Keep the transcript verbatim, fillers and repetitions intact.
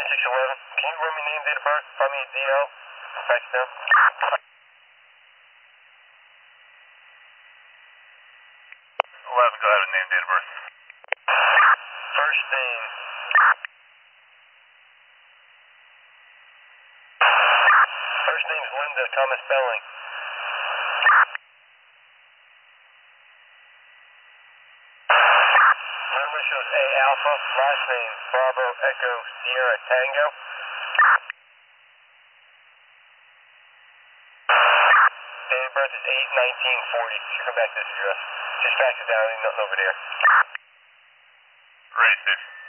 six eleven. Can you run me name, date of birth? Find me a D L. Fax down. eleven, go ahead with name, date of birth. First name. First name's Linda, common spelling. Number shows A Alpha. Last name Bravo Echo Sierra Tango. Date of birth is eight nineteen forty. Should come back to this address. Just fax it down. Ain't nothing over there. Ready, station.